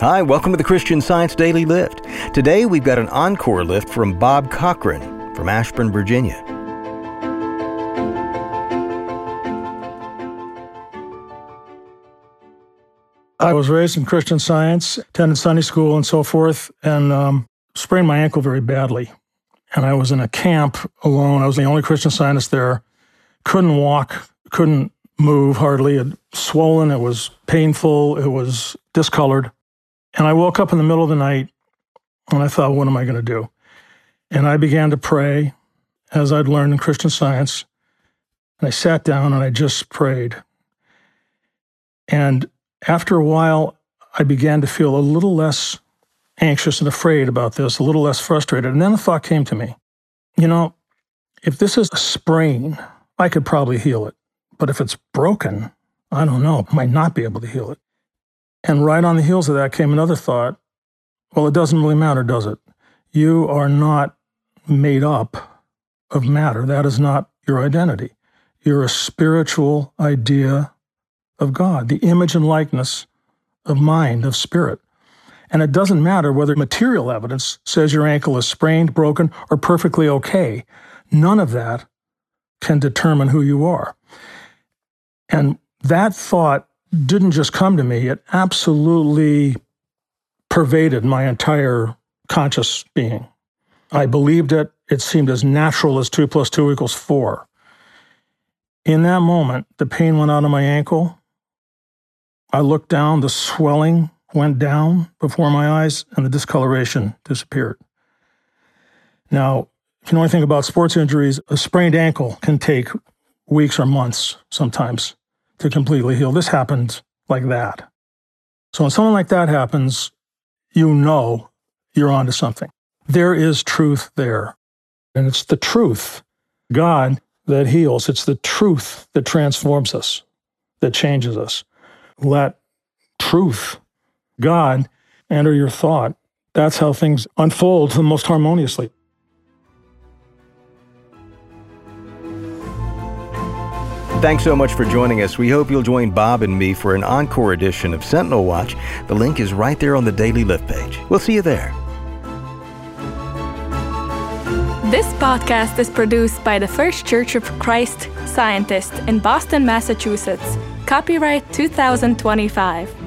Hi, welcome to the Christian Science Daily Lift. Today we've got an encore lift from Bob Cochran from Ashburn, Virginia. I was raised in Christian Science, attended Sunday school and so forth, and sprained my ankle very badly. And I was in a camp alone. I was the only Christian Scientist there. Couldn't walk, couldn't move hardly. It was swollen, it was painful, it was discolored. And I woke up in the middle of the night and I thought, what am I going to do? And I began to pray as I'd learned in Christian Science. And I sat down and I just prayed. And after a while, I began to feel a little less anxious and afraid about this, a little less frustrated. And then the thought came to me, if this is a sprain, I could probably heal it. But if it's broken, I don't know, I might not be able to heal it. And right on the heels of that came another thought, well, it doesn't really matter, does it? You are not made up of matter. That is not your identity. You're a spiritual idea of God, the image and likeness of mind, of spirit. And it doesn't matter whether material evidence says your ankle is sprained, broken, or perfectly okay. None of that can determine who you are. And that thought didn't just come to me, it absolutely pervaded my entire conscious being. I believed it. It seemed as natural as 2 + 2 = 4. In that moment, the pain went out of my ankle. I looked down, the swelling went down before my eyes, and the discoloration disappeared. Now, if you know anything about sports injuries, a sprained ankle can take weeks or months sometimes to completely heal. This happened like that. So when something like that happens, you know you're onto something. There is truth there. And it's the truth, God, that heals. It's the truth that transforms us, that changes us. Let truth, God, enter your thought. That's how things unfold the most harmoniously. Thanks so much for joining us. We hope you'll join Bob and me for an encore edition of Sentinel Watch. The link is right there on the Daily Lift page. We'll see you there. This podcast is produced by the First Church of Christ Scientist in Boston, Massachusetts. Copyright 2025.